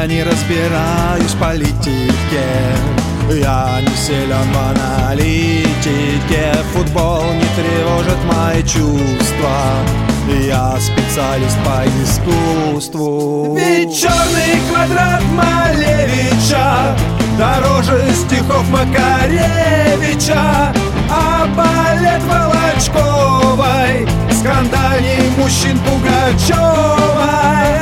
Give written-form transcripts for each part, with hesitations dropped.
Я не разбираюсь в политике, я не силен в аналитике. Футбол не тревожит мои чувства, я специалист по искусству. Ведь черный квадрат Малевича дороже стихов Макаревича, а балет Волочковой скандальней мужчин Пугачевой.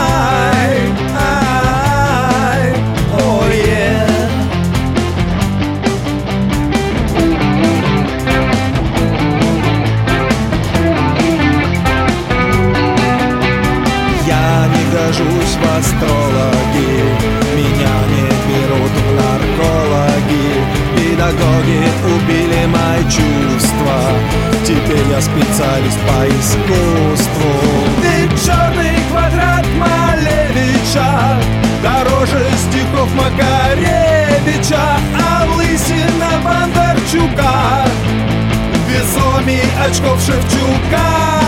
Гожусь в астрологи, меня не берут в наркологи. Педагоги убили мои чувства, теперь я специалист по искусству. Ведь черный квадрат Малевича дороже стихов Макаревича, а лысина Бондарчука весомей очков Шевчука.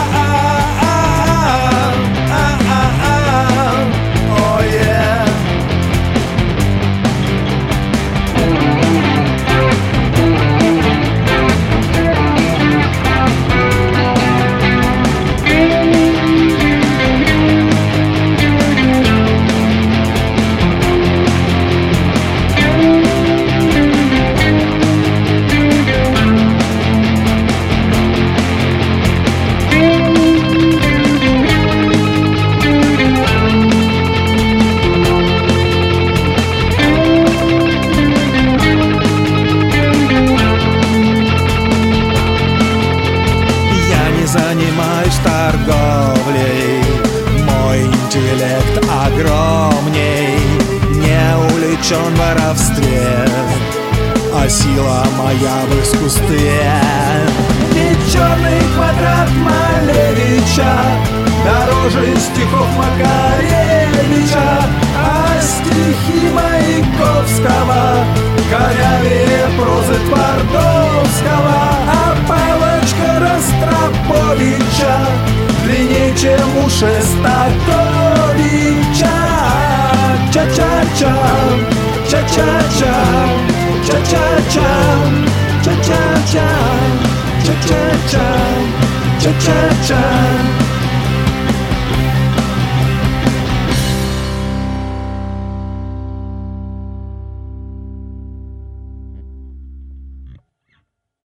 Занимаюсь торговлей, мой интеллект огромней. Не увлечен в воровстве, а сила моя в искусстве. Ведь черный квадрат Малевича дороже стихов Макаревича, а стихи Маяковского корявее прозы Твардовского, а палочка Ростроповича длиннее, чем у Шестаковича. Ча-ча-ча, ча-ча-ча, ча-ча-ча, ча-ча-ча, ча-ча-ча, ча-ча-ча.